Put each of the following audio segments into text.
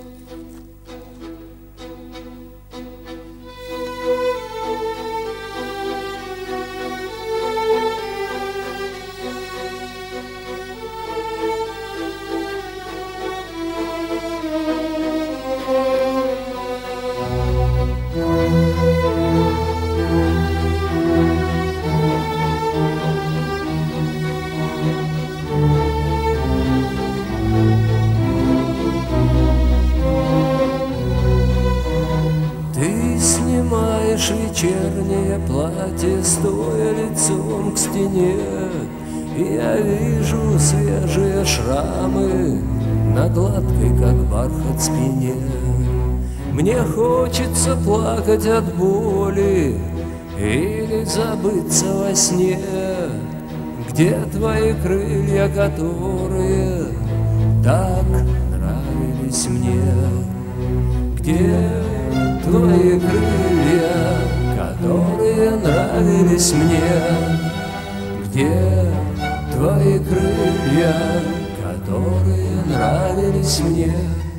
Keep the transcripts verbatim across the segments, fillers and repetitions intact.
Вечернее платье, стоя лицом к стене, и я вижу свежие шрамы на гладкой, как бархат, спине. Мне хочется плакать от боли или забыться во сне. Где твои крылья, которые так нравились мне? Где твои крылья, которые нравились мне? Где твои крылья, которые нравились мне?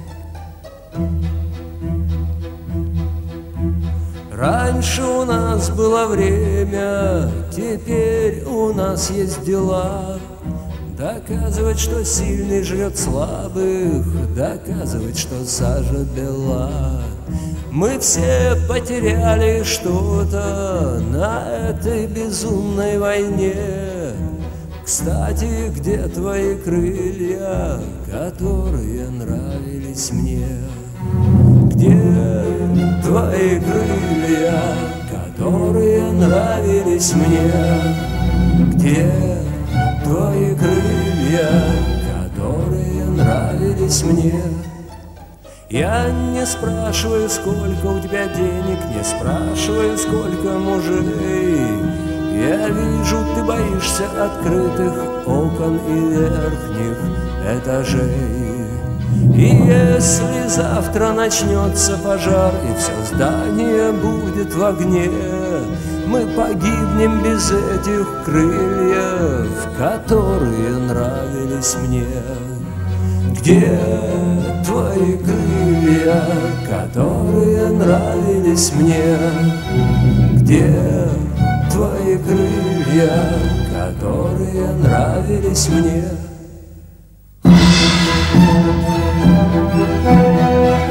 Раньше у нас было время, теперь у нас есть дела. Доказывать, что сильный жрет слабых, доказывать, что сажа бела. Мы все потеряли что-то на этой безумной войне. Кстати, где твои крылья, которые нравились мне? Где твои крылья, которые нравились мне? Где твои крылья, которые нравились мне? Я не спрашиваю, сколько у тебя денег, не спрашиваю, сколько мужей. Я вижу, ты боишься открытых окон и верхних этажей. И если завтра начнется пожар, и все здание будет в огне, мы погибнем без этих крыльев, которые нравились мне. Где твои крылья, которые нравились мне? Где твои крылья, которые нравились мне?